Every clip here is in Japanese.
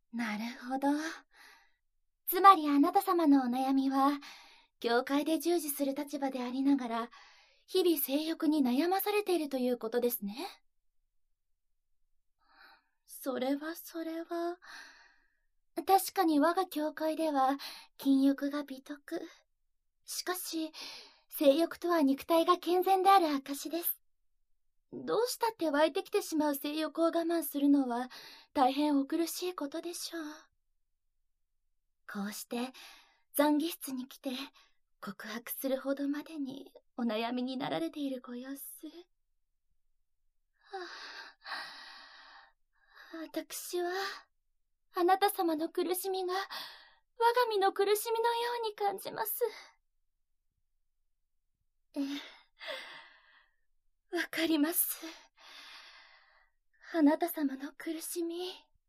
なるほど。つまりあなた様のお悩みは、教会で従事する立場でありながら、日々性欲に悩まされているということですね。それは。確かに我が教会では、禁欲が美徳。しかし、性欲とは肉体が健全である証です。どうしたって湧いてきてしまう性欲を我慢するのは、大変お苦しいことでしょう。こうして、懺悔室に来て、告白するほどまでにお悩みになられているご様子。はあ、私は、あなた様の苦しみが、我が身の苦しみのように感じます。ええ、わかります。あなた様の苦しみ。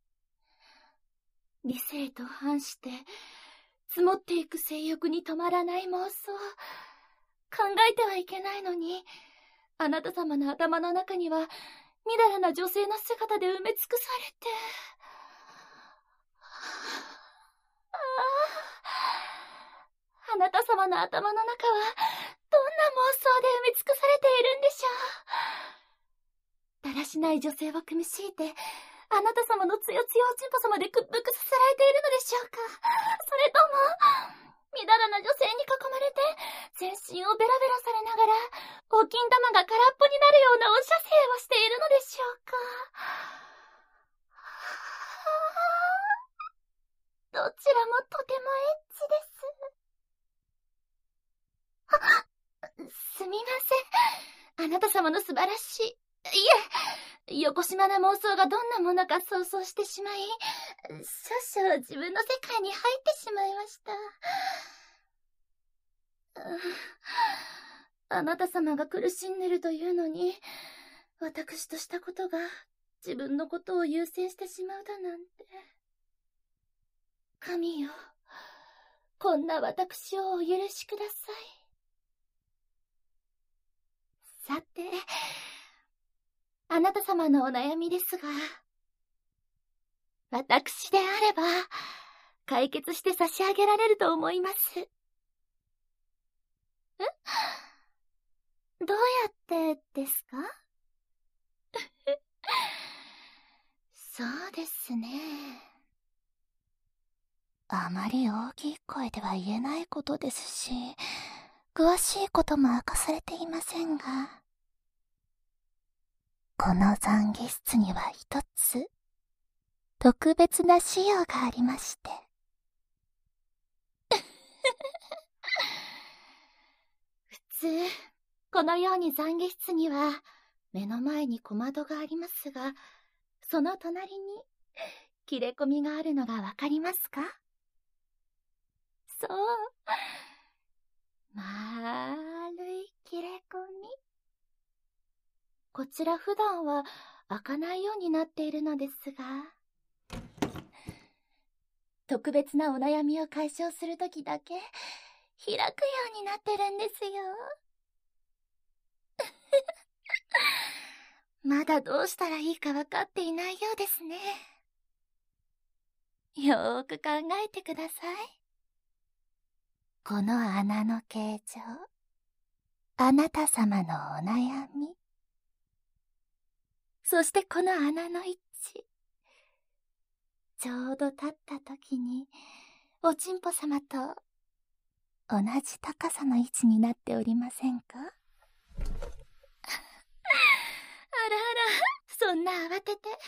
理性と反して、積もっていく性欲に止まらない妄想。考えてはいけないのに、あなた様の頭の中には、みだらな女性の姿で埋め尽くされて。あなた様の頭の中は、どんな妄想で埋め尽くされているんでしょう。だらしない女性を組み敷いて、あなた様のつよつよおちんぽ様で屈服させられているのでしょうか。それとも、みだらな女性に囲まれて、全身をベラベラされながら、お金玉が空っぽになるようなお射精をしているのでしょうか。どちらもとてもエッチです。すみません。あなた様の素晴らしい、いえ、よこしまな妄想がどんなものか想像してしまい、少々自分の世界に入ってしまいました。あなた様が苦しんでるというのに、私としたことが自分のことを優先してしまうだなんて。神よ、こんな私をお許しください。さて、あなた様のお悩みですが、私であれば、解決して差し上げられると思います。どうやってですか？そうですね。あまり大きい声では言えないことですし、詳しいことも明かされていませんが、この懺悔室には一つ、特別な資料がありまして。普通、このように懺悔室には、目の前に小窓がありますが、その隣に、切れ込みがあるのがわかりますか？そう。丸い切れ込み。こちら普段は開かないようになっているのですが、特別なお悩みを解消するときだけ開くようになってるんですよ。まだどうしたらいいか分かっていないようですね。よーく考えてください。この穴の形状、あなた様のお悩み。そしてこの穴の位置。ちょうど立った時に、おちんぽ様と同じ高さの位置になっておりませんか？あらあら、そんな慌てて。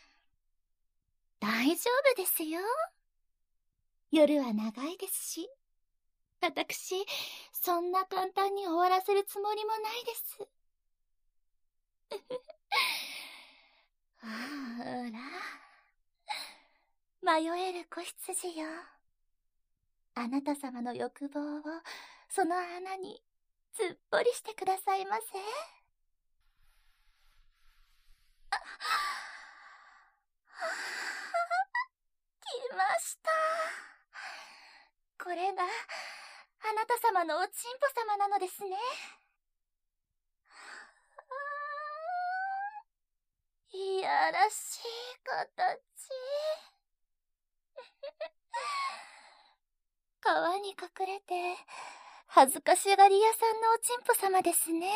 大丈夫ですよ。夜は長いですし、私、そんな簡単に終わらせるつもりもないです。あら、迷える子羊よ。あなた様の欲望をその穴にずっぽりしてくださいませ。来ました。これがあなた様のおちんぽ様なのですね。いやらしい形。 に隠れて、恥ずかしがり屋さんのおちんぽ様ですね。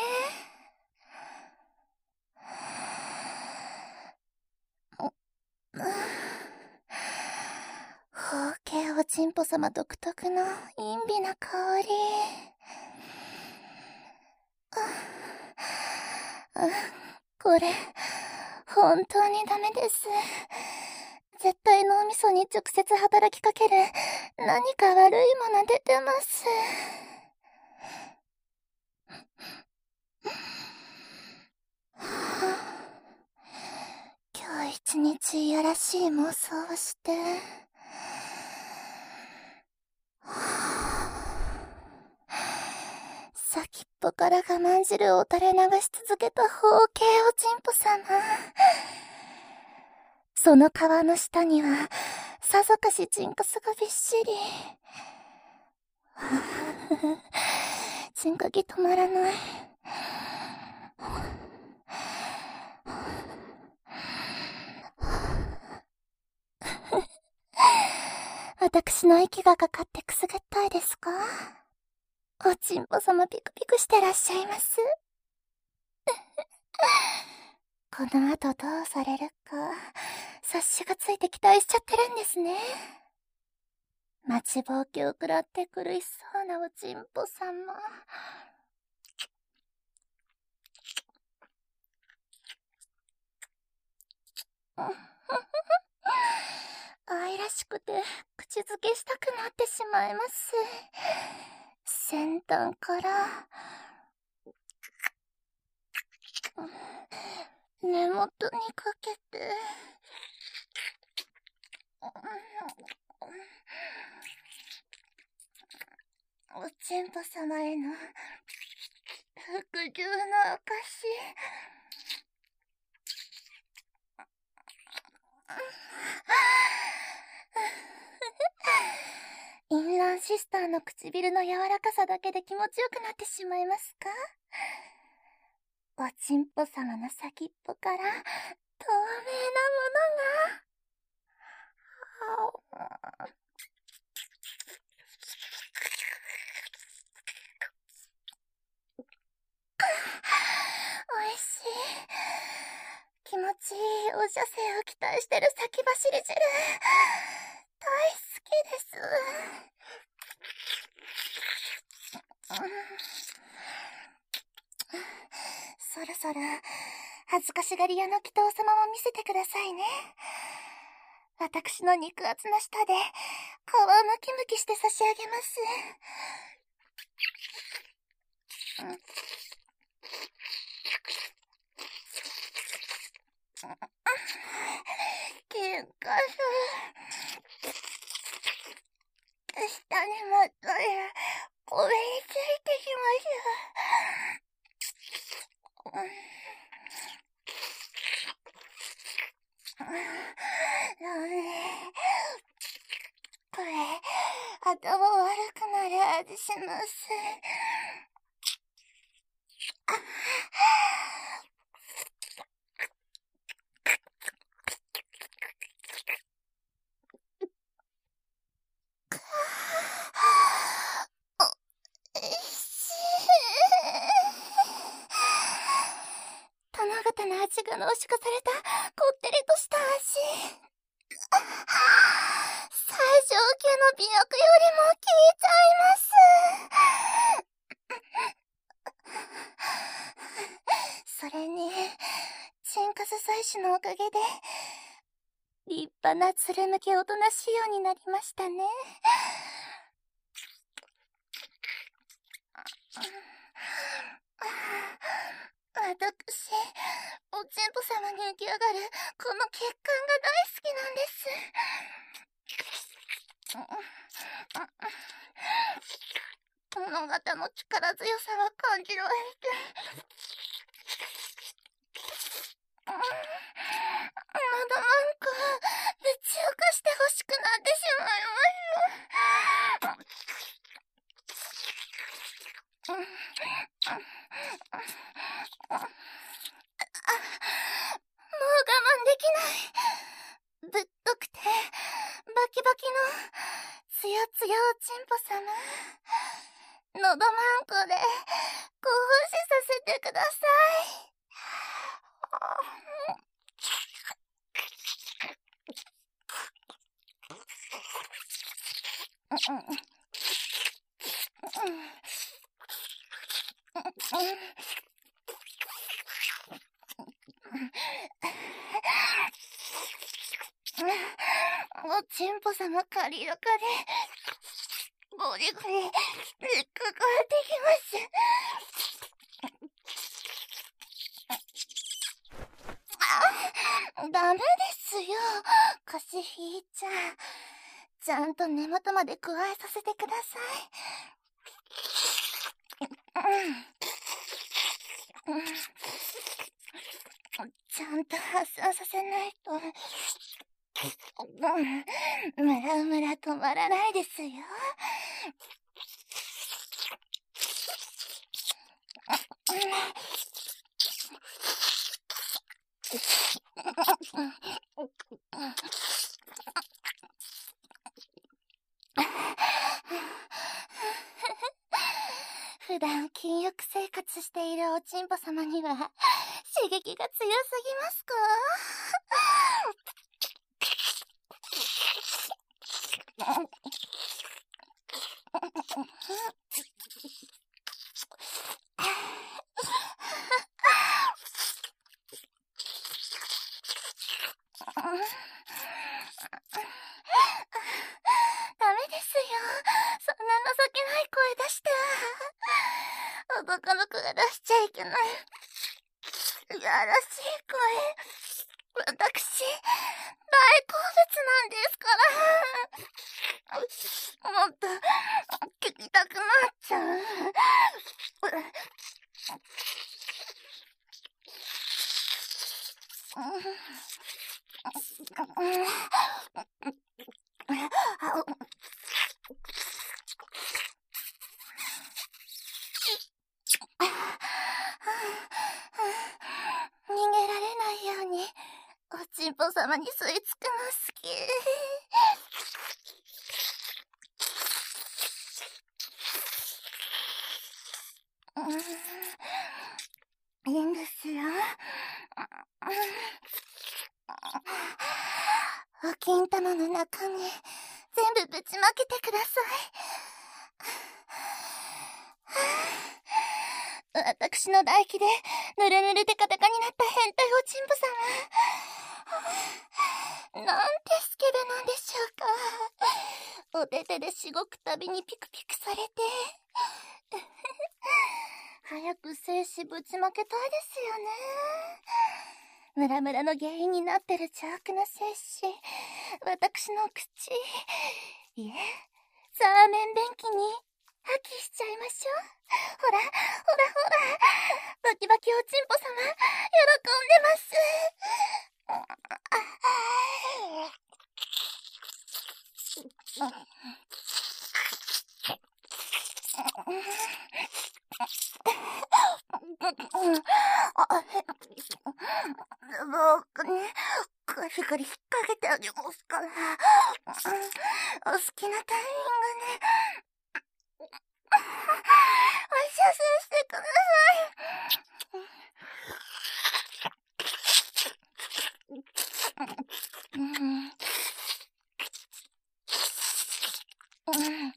ほうけいおちんぽ様独特の陰微な香り。これ、本当にダメです。絶対脳みそに直接働きかける何か悪いもの出てます。今日一日いやらしい妄想をして、先っぽから我慢汁を垂れ流し続けた方形おちんぽ様。その皮の下には、さぞかしチンカスがびっしり。チンカキ止まらない。私の息がかかってくすぐったいですか？おちんぽ様ピクピクしてらっしゃいます。この後どうされるか、察しがついて期待しちゃってるんですね。待ちぼうけを食らって苦しそうなおちんぽ様。愛らしくて口づけしたくなってしまいます。先端から根元にかけて、おちんぽ様への服従の証。インランシスターの唇の柔らかさだけで気持ちよくなってしまいますか？おちんぽ様の先っぽから透明なものが。おいしい。気持ちいいお射精を期待してる先走り汁。大好きです。そろそろ恥ずかしがり屋の祈祷様も見せてくださいね。私の肉厚な舌で皮をムキムキして差し上げます。喧嘩する。下にまといこべについてきます。これ、頭悪くなる味します。殿方の味が濃縮されたこってりとした味。最上級の美薬よりも効いちゃいます。それに、チンカス採取のおかげで、立派なつるむきおとなしいようになりましたね。私、おちんぽ様に浮き上がるこの血管が大好きなんです。物語の力強さが感じられて、まだなんかぶち浮かしてほしくなってしまいます。もう我慢できない。ぶっとくてバキバキのつやつやおちんぽ様、のどまんこでご奉仕させてください。おちんぽ様カリロカでゴリゴリ引っかかってきます。ダメですよ、カシヒーちゃん。ちゃんと根元まで加えさせてください。ちゃんと発散させないと、ムラムラ止まらないですよ。普段禁欲生活しているおちんぽ様には刺激が強すぎますか？ダメですよ。そんな情けない声出しては。男の子が出しちゃいけない。いやらしい声。私、大好物なんですから。もっと、聞きたくなっちゃう。逃げられないようにおちんぽ様に吸い付くの好き。いいんですよ。お金玉の中に全部ぶちまけてください。私の唾液でぬるぬるテカテカになった変態おちんぽ様。なんてスケベなんでしょうか。お手手でしごくたびにピクピクされて。早く精子ぶちまけたいですよね。ムラムラの原因になってる邪悪な精子、私の口、いえ、サーメン便器に破棄しちゃいましょう。ほら、ほらほら、バキバキおちんぽ様、喜んでます。僕にガリガリ引っ掛けてあげますから。お好きなタイミングでお射精してください。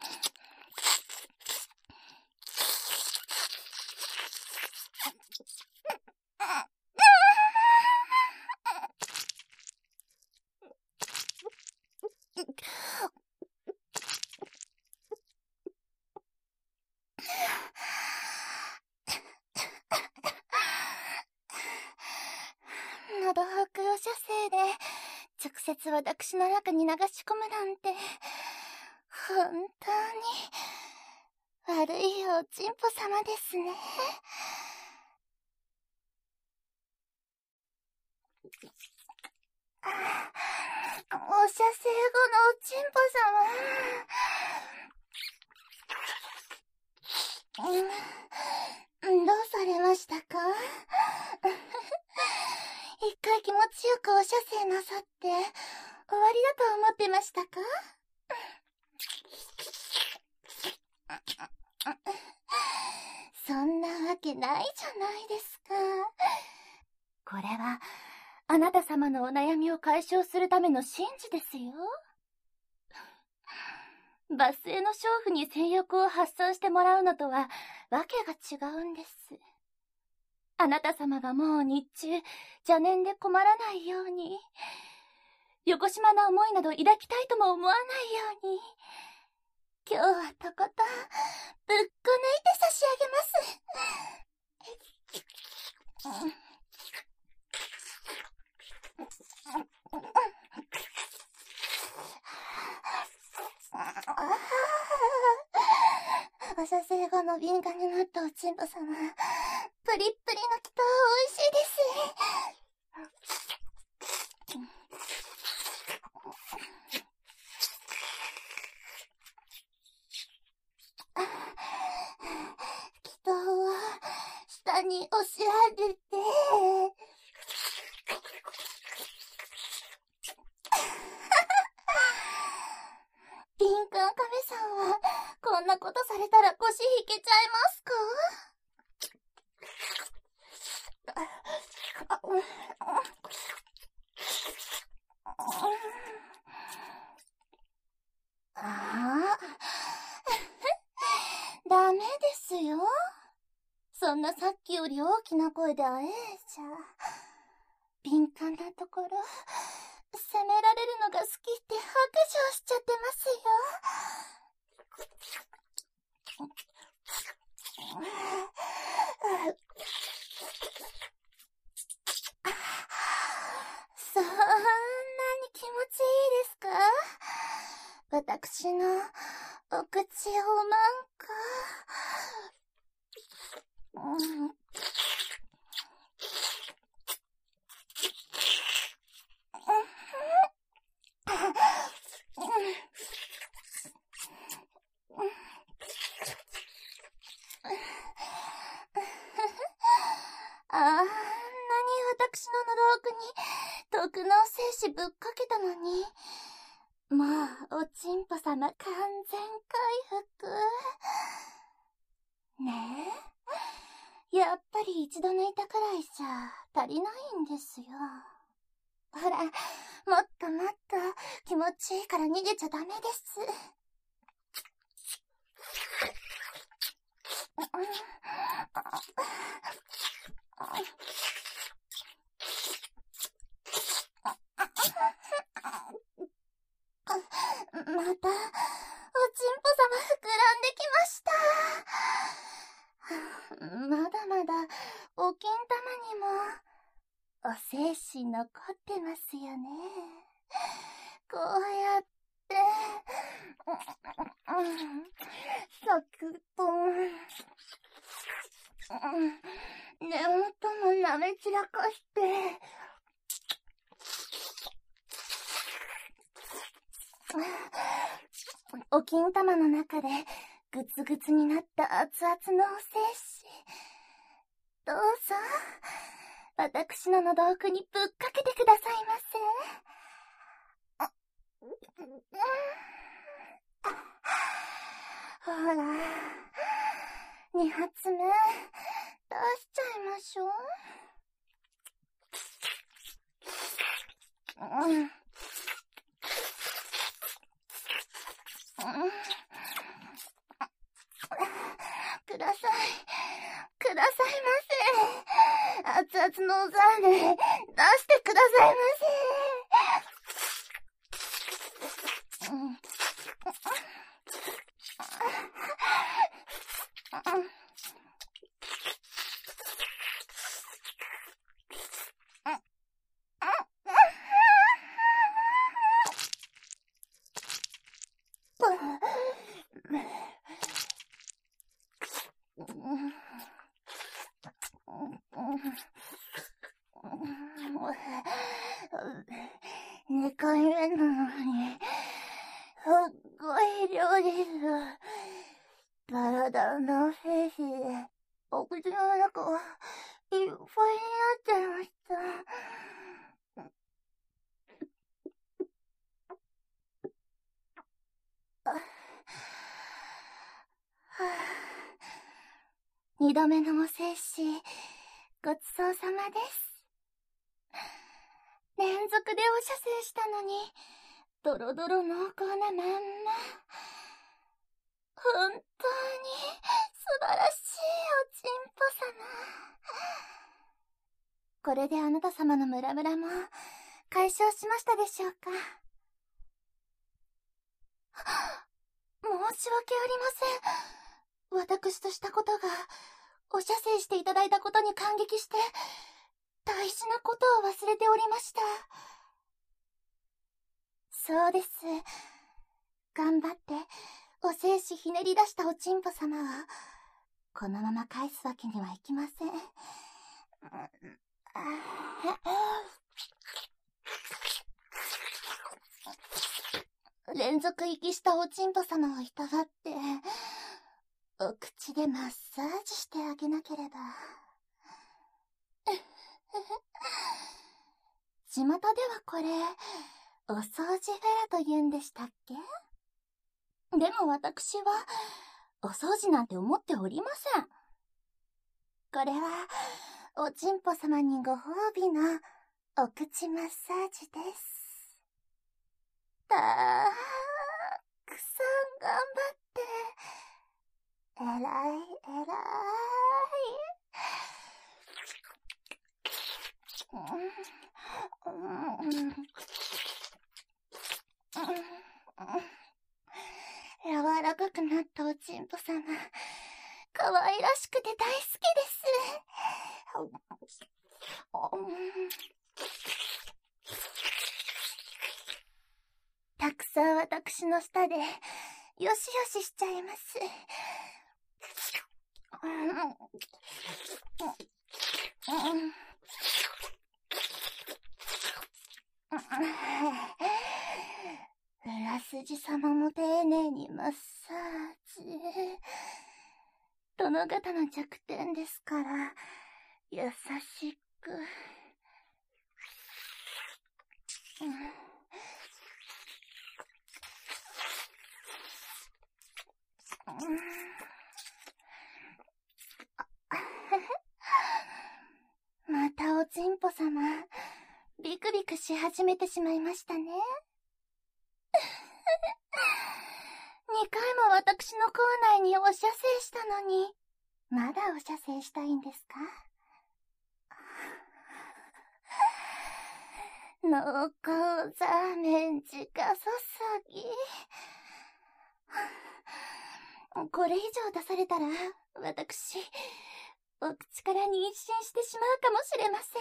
喉北お射精で直接私の中に流し込むなんて本当に悪いおちんぽ様ですね。お射精後のおちんぽ様、どうされましたか？一回気持ちよくお射精なさって終わりだと思ってましたか？そんなわけないじゃないですか。これは、あなた様のお悩みを解消するための神事ですよ。バスへの娼婦に性欲を発散してもらうのとは、わけが違うんです。あなた様がもう日中、邪念で困らないように、よこしまな思いなど抱きたいとも思わないように、今日はとことん、ぶっこ抜いて差し上げます。お射精後の敏感になったおちんぽ様、プリップリの気泡美味しいです。気泡は下に押し上げて、敏感亀さんはこんなことされたら腰引けちゃいますか？ああダメですよ。そんなさっきより大きな声であえいじゃ。敏感なところ、責められるのが好きって白状しちゃってますよ。そんなに気持ちいいですか？私のお口をまんか。あんなに私の喉奥に毒の精子ぶっかけたのに、もうおちんぽ様完全回復。ねえ、やっぱり一度抜いたくらいじゃ足りないんですよ。ほら、もっともっと気持ちいいから逃げちゃダメです。また、おちんぽ様膨らんできました。まだまだ、お金玉にも、お精子残ってますよね。こうやって、サクッと、根元も舐め散らかして、お金玉の中でグツグツになった熱々のお精子。どうぞ、私の喉奥にぶっかけてくださいませ。ほら、2発目、出しちゃいましょう。ください。くださいませ。熱々のおざんで出してくださいませ。2回目なのに、すっごい量です。ダラダラの精子で、お口の中がいっぱいになっちゃいました。 二度目のお精子、ごちそうさまです。連続でお射精したのに、ドロドロ濃厚なまんま。本当に素晴らしいおちんぽ様。これであなた様のムラムラも解消しましたでしょうか。申し訳ありません。私としたことが、お射精していただいたことに感激して、大事なことを忘れておりました。そうです。頑張って、お精子ひねり出したおちんぽ様を、このまま返すわけにはいきません。連続息したおちんぽ様をいたわって、お口でマッサージしてあげなければ。巷ではこれ、お掃除フェラと言うんでしたっけ？でも私は、お掃除なんて思っておりません。これは、おちんぽ様にご褒美のお口マッサージです。たくさん頑張って、えらいえらい。柔らかくなったおちんぽ様、可愛らしくて大好きです。たくさん私の舌でよしよししちゃいます。裏筋様も丁寧にマッサージ。殿方の弱点ですから、優しく。またおちんぽ様、ビクビクし始めてしまいましたね。2回も私の口内にお射精したのに、まだお射精したいんですか？濃厚ザーメン直注ぎ。これ以上出されたら、私、お口から妊娠してしまうかもしれませ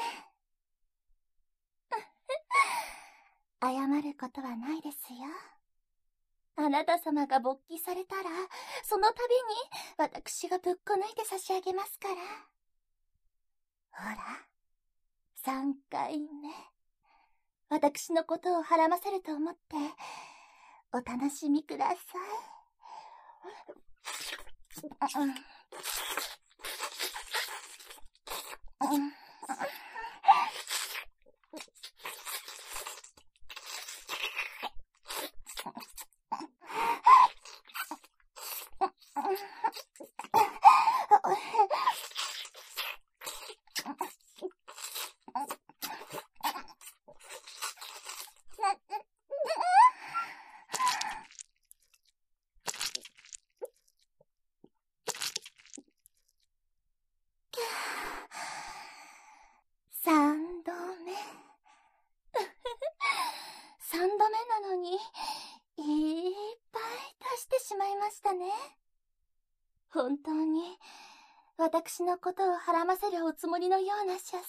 ん。謝ることはないですよ。あなた様が勃起されたら、その度に私がぶっこ抜いて差し上げますから。ほら、3回目。私のことをはらませると思って、お楽しみください。3度目。3度目なのに、いっぱい足してしまいましたね。本当に、私のことをはらませるおつもりのような射精。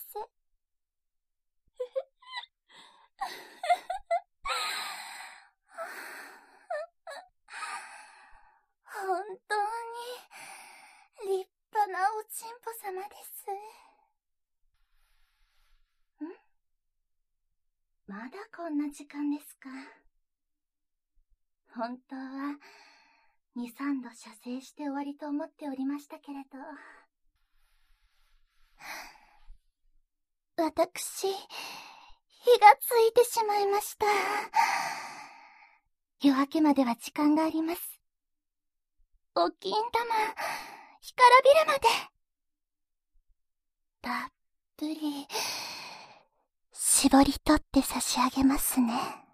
本当に、立派なおちんぽ様です。まだこんな時間ですか。本当は、2、3度射精して終わりと思っておりましたけれど。私、火がついてしまいました。夜明けまでは時間があります。お金玉、干からびるまで。 たっぷり、絞り取って差し上げますね。